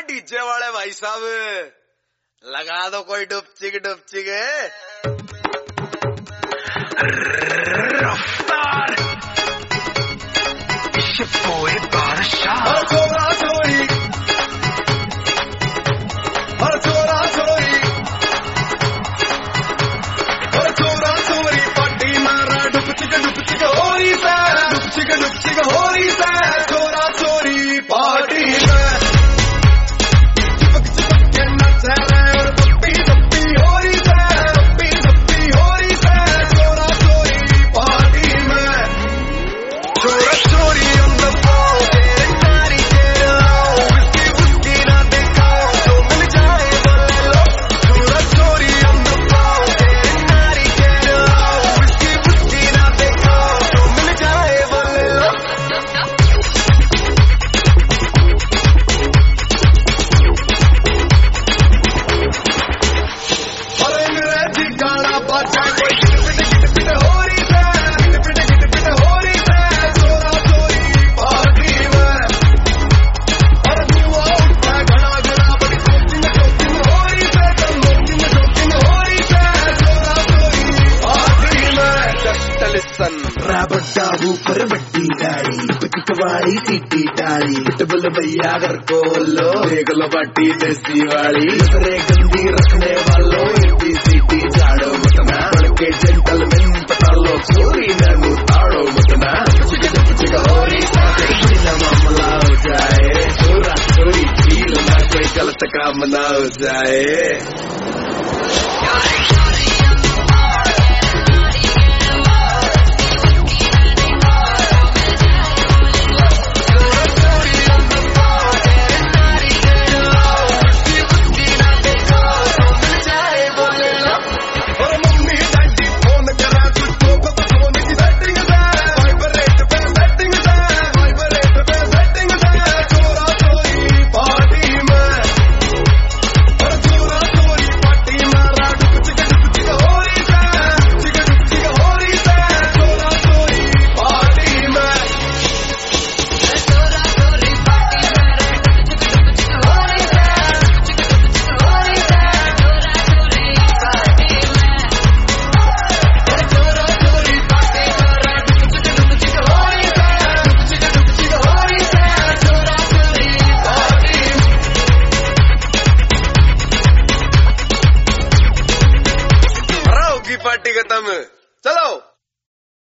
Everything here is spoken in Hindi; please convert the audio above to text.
डीजे वाले भाई साहब, लगा दो कोई डुपचिक डुपचिक। रफ्तार शिपोए बादशाह, हर चोरा चोरी, हर चोरा चोरी, हर चोरा चोरी, पट्टी मारा डुपचिक डुपचिक हो रही है, डुपचिक डुपचिक हो रही है, चोरा चोरी पार्टी में चिपक चिपक के नच रहे और पप्पी पप्पी हो रही है, पप्पी पप्पी हो रही है, चोरा चोरी पार्टी में। चोरा चोरी on the floor, तेरे नारी तेरे लाओ, उसकी उसकी ना दिखाओ, जो मिल जाए वो ले लो। चोरा चोरी on the floor, तेरे नारी तेरे लाओ, उसकी उसकी ना दिखाओ, जो मिल जाए वो ले लो। और अंग्रेजी गाना बाजा कोई गिट पिट हो रही है, गिट पिट हो रही है, चोरा चोरी पार्टी में। और धुआं उठता घड़ा घड़ा, बड़ी शॉपिंग हो रही है, शॉपिंग हो रही है, चोरा चोरी पार्टी में। जस्ट लिसन, रबर डाबू पर बट्टी गाड़ी, पिटवाड़ी सीटी डाली, पिटबुल भैया घर को लो, देख लो पार्टी देसी वाली। दूसरे गंदी रखने वालों एटी सीटी झाड़ो मतना, बड़के जेंटलमैन पता लो चोरी नू ताड़ो मतना। चिक हो रही ना मामला हो जाए, चोरा चोरी फील ना कोई गलत काम ना हो जाए।